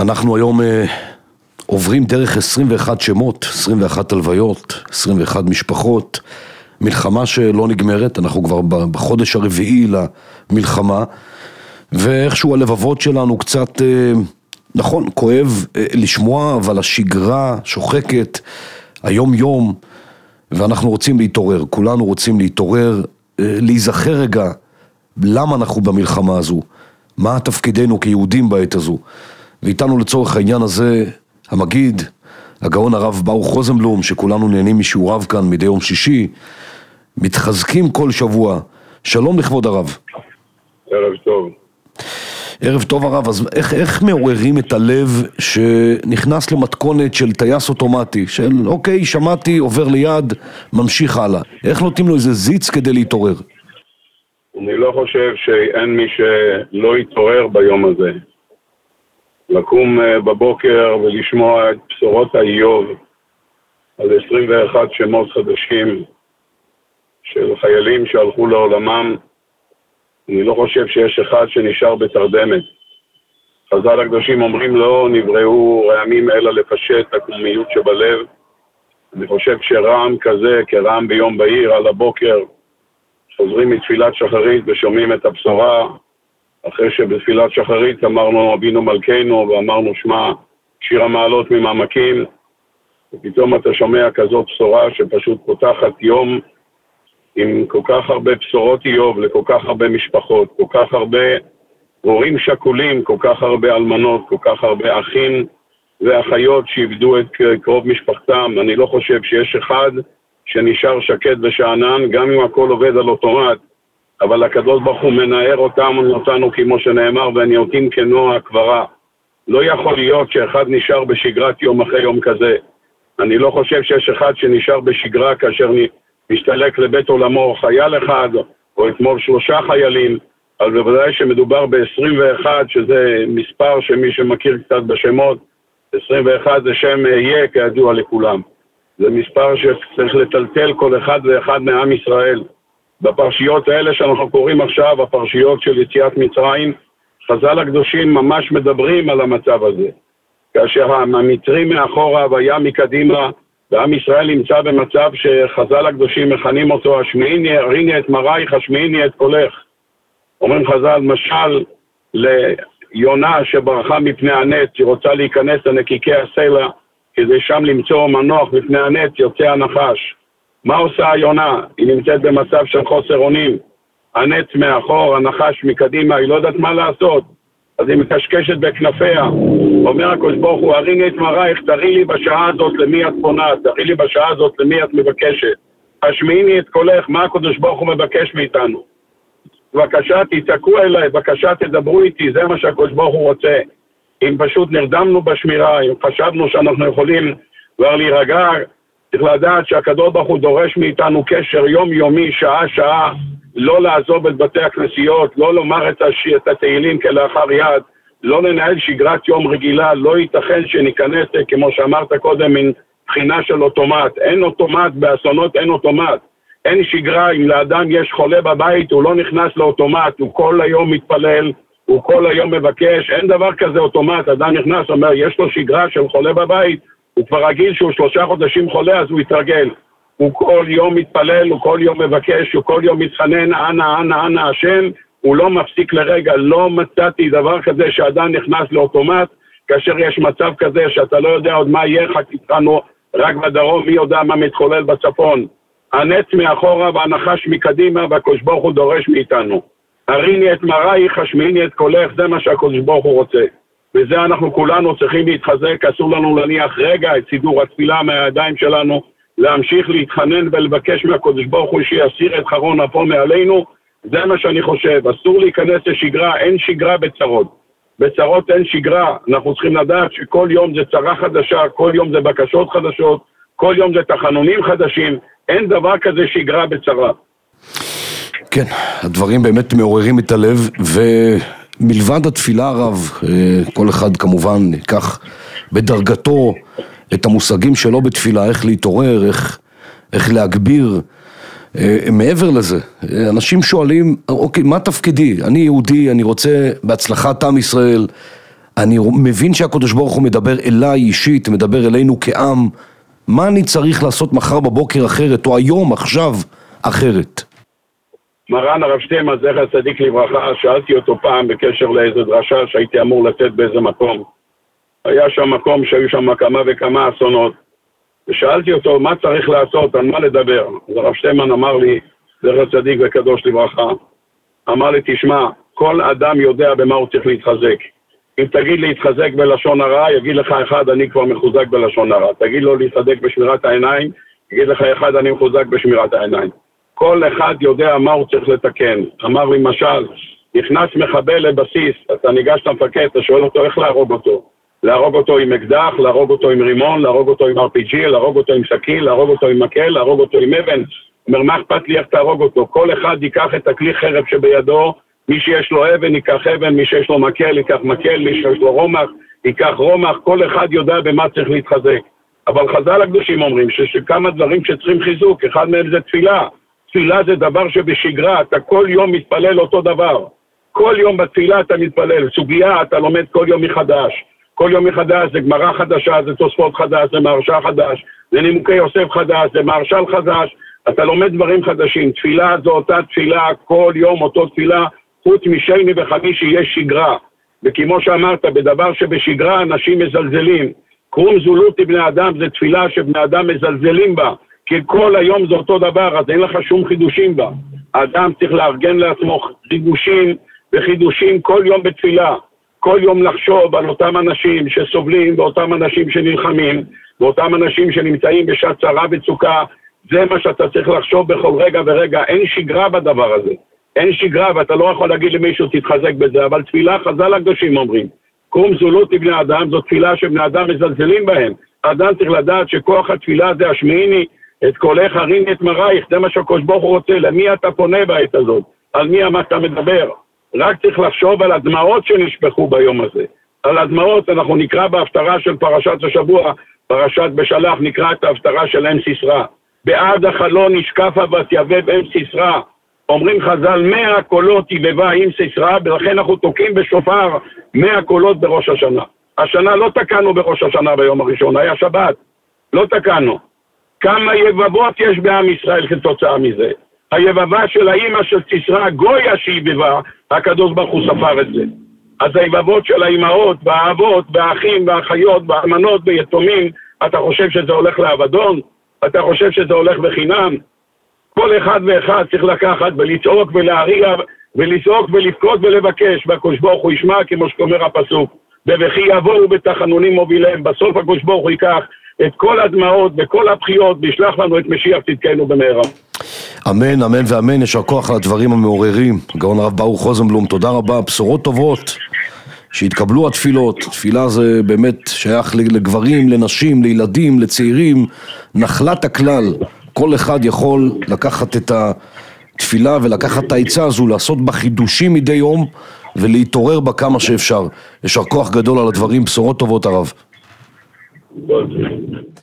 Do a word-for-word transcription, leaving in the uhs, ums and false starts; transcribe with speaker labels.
Speaker 1: אנחנו היום אה, עוברים דרך עשרים ואחת שמות, עשרים ואחת הלוויות, עשרים ואחת משפחות, מלחמה שלא נגמרת, אנחנו כבר בחודש הרביעי למלחמה, ואיכשהו הלבבות שלנו קצת, אה, נכון, כואב אה, לשמוע, אבל השגרה שוחקת היום יום, ואנחנו רוצים להתעורר, כולנו רוצים להתעורר, אה, להיזכר רגע, למה אנחנו במלחמה הזו, מה תפקידנו כיהודים בעת הזו, ואיתנו לצורך העניין הזה המגיד, הגאון הרב ברוך רוזנבלום, שכולנו נהנים משיעוריו כאן מדי יום שישי, מתחזקים כל שבוע. שלום לכבוד הרב.
Speaker 2: ערב טוב.
Speaker 1: ערב טוב הרב, אז איך, איך מעוררים את הלב שנכנס למתכונת של טייס אוטומטי, של אוקיי, שמעתי, עובר ליד, ממשיך הלאה. איך נותנים לו איזה זיץ כדי להתעורר?
Speaker 2: אני לא חושב שאין מי שלא יתעורר ביום הזה. לקום בבוקר ולשמוע את בשורות האיוב על עשרים ואחת שמות חדשים של חיילים שהלכו לעולמם. אני לא חושב שיש אחד שנשאר בתרדמת. חז"ל הקדושים אומרים לא נבראו רעמים אלא לפשט הקוממיות שבלב. אני חושב שרעם כזה כרעם ביום בהיר על הבוקר, חוזרים מתפילת שחרית ושומעים את הבשורה, אחרי שבתפילת שחרית אמרנו אבינו מלכנו ואמרנו שמה שיר המעלות ממעמקים, ופתאום אתה שומע כזאת בשורה שפשוט פותחת יום עם כל כך הרבה בשורות איוב לכל כך הרבה משפחות, כל כך הרבה הורים שכולים, כל כך הרבה אלמנות, כל כך הרבה אחים ואחיות שאיבדו את קרוב משפחתם. אני לא חושב שיש אחד שנשאר שקט ושענן, גם אם הכל עובד על אוטומט, אבל הקדוש ברוך הוא מנער אותם אותנו כמו שנאמר, והניאותים כנוע הקברה. לא יכול להיות שאחד נשאר בשגרת יום אחרי יום כזה. אני לא חושב שיש אחד שנשאר בשגרה כאשר משתלק לבית עולמו חייל אחד, או אתמול שלושה חיילים, אבל בוודאי שמדובר ב-עשרים ואחת, שזה מספר שמי שמכיר קצת בשמות, עשרים ואחת זה שם יהיה כידוע לכולם. זה מספר שצריך לטלטל כל אחד ואחד מעם ישראל. בפרשיות האלה שאנחנו קוראים עכשיו, הפרשיות של יציאת מצרים, חז"ל הקדושים ממש מדברים על המצב הזה. כאשר המצרים מאחורה והים מקדימה, ועם ישראל נמצא במצב שחז"ל הקדושים מכנים אותו, השמיעיני, הריני את מרייך, השמיעיני את קולך. אומרים חז"ל, משל ליונה שברחה מפני הנץ, היא רוצה להיכנס לנקיקי הסלע, כדי שם למצוא מנוח בפני הנץ, יוצא הנחש. מה עושה היונה? היא נמצאת במצב של חוסר אונים. הנץ מאחור, הנחש מקדימה, היא לא יודעת מה לעשות. אז היא מקשקשת בכנפיה. אומר הקדוש ברוך הוא, הריני את מרייך, תראי לי בשעה הזאת למי את פונה, תראי לי בשעה הזאת למי את מבקשת. השמיעיני את קולך, מה הקדוש ברוך הוא מבקש מאיתנו? בבקשה תצעקו אליי, בבקשה תדברו איתי, זה מה שהקדוש ברוך הוא רוצה. אם פשוט נרדמנו בשמירה, אם חשבנו שאנחנו יכולים כבר להירגע, צריך לדעת שהקדוש ברוך הוא דורש מאיתנו קשר יומיומי, שעה-שעה, לא לעזוב את בתי הכנסיות, לא לומר את, הש... את התהילים כלאחר יד, לא לנהל שגרת יום רגילה, לא ייתכן שניכנס, כמו שאמרת קודם, מן בחינה של אוטומט. אין אוטומט, באסונות אין אוטומט. אין שגרה, אם לאדם יש חולה בבית, הוא לא נכנס לאוטומט, הוא כל היום מתפלל, הוא כל היום מבקש, אין דבר כזה אוטומט. אדם נכנס, אומר, יש לו שגרה של חולה בבית, הוא כבר רגיל שהוא שלושה חודשים חולה, אז הוא יתרגל. הוא כל יום מתפלל, הוא כל יום מבקש, הוא כל יום מתחנן, אנא, אנא, אנא, השם, הוא לא מפסיק לרגע. לא מצאתי דבר כזה שאדם נכנס לאוטומט, כאשר יש מצב כזה שאתה לא יודע עוד מה יהיה, חכיתנו רק בדרום, מי יודע מה מתחולל בצפון. הנץ מאחורה והנחש מקדימה, והקדוש ברוך הוא דורש מאיתנו. הריני את מרייך, השמיעיני את קולך, זה מה שהקדוש ברוך הוא רוצה. וזה אנחנו כולנו צריכים להתחזק, אסור לנו להניח רגע את סידור התפילה מהידיים שלנו, להמשיך להתחנן ולבקש מהקדוש ברוך הוא שיסיר את חרון אפו מעלינו. זה מה שאני חושב, אסור להיכנס לשגרה, אין שגרה בצרות. בצרות אין שגרה, אנחנו צריכים לדעת שכל יום זה צרה חדשה, כל יום זה בקשות חדשות, כל יום זה תחנונים חדשים, אין דבר כזה שגרה בצרה.
Speaker 1: כן, הדברים באמת מעוררים את הלב, ומלבד התפילה הרב, כל אחד כמובן ייקח בדרגתו את המושגים שלו בתפילה, איך להתעורר, איך, איך להגביר. מעבר לזה, אנשים שואלים, אוקיי, מה תפקידי? אני יהודי, אני רוצה בהצלחת עם ישראל, אני מבין שהקדוש ברוך הוא מדבר אליי אישית, מדבר אלינו כעם. מה אני צריך לעשות מחר בבוקר אחרת, או היום, עכשיו, אחרת?
Speaker 2: מרן הרב שטיימן זכר צדיק לברכה, שאלתי אותו פעם בקשר לאיזו דרשה שהייתי אמור לתת באיזה מקום. היה שם מקום שהיו שם כמה וכמה אסונות, ושאלתי אותו מה צריך לעשות, על מה לדבר. אז הרב שטיימן אמר לי, זכר צדיק וקדוש לברכה, אמר לי, תשמע, כל אדם יודע במה הוא צריך להתחזק. אם תגיד להתחזק בלשון הרע, יגיד לך אחד, אני כבר מחוזק בלשון הרע. תגיד לו להתחזק בשמירת העיניים, יגיד לך אחד, אני מחוזק בשמירת העיניים. כל אחד יודע מה הוא צריך לתקן. אמר לי, משל, נכנס מחבל לבסיס, אתה ניגש למפקד, אתה שואל אותו איך להרוג אותו. להרוג אותו עם אקדח, להרוג אותו עם רימון, להרוג אותו עם אר פי ג'י, להרוג אותו עם סכין, להרוג אותו עם מקל, להרוג אותו עם אבן. אומר, מה אכפת לי איך תהרוג אותו? כל אחד ייקח את הכלי חרב שבידו, מי שיש לו אבן ייקח אבן, מי שיש לו מקל ייקח מקל, מי שיש לו רומח ייקח רומח, כל אחד יודע במה צריך להתחזק. אבל חז"ל הקדושים אומרים שכמה דברים שצריכים חיזוק, אחד מהם זה תפילה. תפילה זה דבר שבשגרה, אתה כל יום מתפלל אותו דבר. כל יום בתפילה אתה מתפלל, סוגיה אתה לומד כל יום מחדש. כל יום מחדש זה גמרא חדשה, זה תוספות חדש, זה מהרש"א חדש, זה נימוקי יוסף חדש, זה מהרש"ל חדש, אתה לומד דברים חדשים. תפילה זו אותה תפילה, כל יום אותו תפילה, חוץ משני וחמישי יש שגרה. וכמו שאמרת, בדבר שבשגרה אנשים מזלזלים. קרום זולות לבני אדם זה תפילה שבני אדם מזלזלים בה, כי כל היום זה אותו דבר, אז אין לך שום חידושים בה. האדם צריך לארגן לעצמו חידושים וחידושים כל יום בתפילה. כל יום לחשוב על אותם אנשים שסובלים, ואותם אנשים שנלחמים, ואותם אנשים שנמצאים בשעת צרה וצוקה. זה מה שאתה צריך לחשוב בכל רגע ורגע. אין שגרה בדבר הזה. אין שגרה, ואתה לא יכול להגיד למישהו תתחזק בזה, אבל תפילה, חז"ל הקדושים אומרים, קרום זולות לבני אדם, זו תפילה שבני אדם מזלזלים בהם. האדם צריך לדעת שכוח התפילה זה השמיעיני, את קולך הריני את מרייך, זה מה שהקדוש ברוך הוא רוצה. למי אתה פונה בעת הזאת? על מי אתה מדבר? רק צריך לחשוב על הדמעות שנשפכו ביום הזה. על הדמעות אנחנו נקרא בהפטרה של פרשת השבוע, פרשת בשלח, נקרא את ההפטרה של אם סיסרא. בעד החלון נשקפה ותיבב אם סיסרא. אומרים חז"ל, מאה קולות יבבה אם סיסרא, ולכן אנחנו תוקעים בשופר מאה קולות בראש השנה. השנה לא תקענו בראש השנה ביום הראשון, היה שבת. לא תקענו. כמה יבבות יש בעם ישראל כתוצאה מזה? היבבה של האמא של סיסרא, גויה שיבבה, הקדוש ברוך הוא ספר את זה. אז היבבות של האמהות, והאבות, והאחים, והאחיות, והאלמנות, ויתומים, אתה חושב שזה הולך לאבדון? אתה חושב שזה הולך בחינם? כל אחד ואחד צריך לקחת ולצעוק ולהריע, ולצעוק ולבכות ולבקש, והקדוש ברוך הוא ישמע, כמו שאומר הפסוק, בבכי יבואו בתחנונים מוביליהם. בסוף הקדוש ברוך הוא ייקח את כל הדמעות וכל הבכיות, וישלח לנו את משיח צדקנו במהרה.
Speaker 1: אמן, אמן ואמן. יישר כוח על הדברים המעוררים. גאון הרב ברוך רוזנבלום, תודה רבה. בשורות טובות שהתקבלו התפילות. תפילה זה באמת שייך לגברים, לנשים, לילדים, לצעירים, נחלת הכלל. כל אחד יכול לקחת את התפילה ולקחת את העצה הזו, לעשות בה חידושים מדי יום ולהתעורר בה כמה שאפשר. יישר כוח גדול על הדברים. בשורות טובות הרב.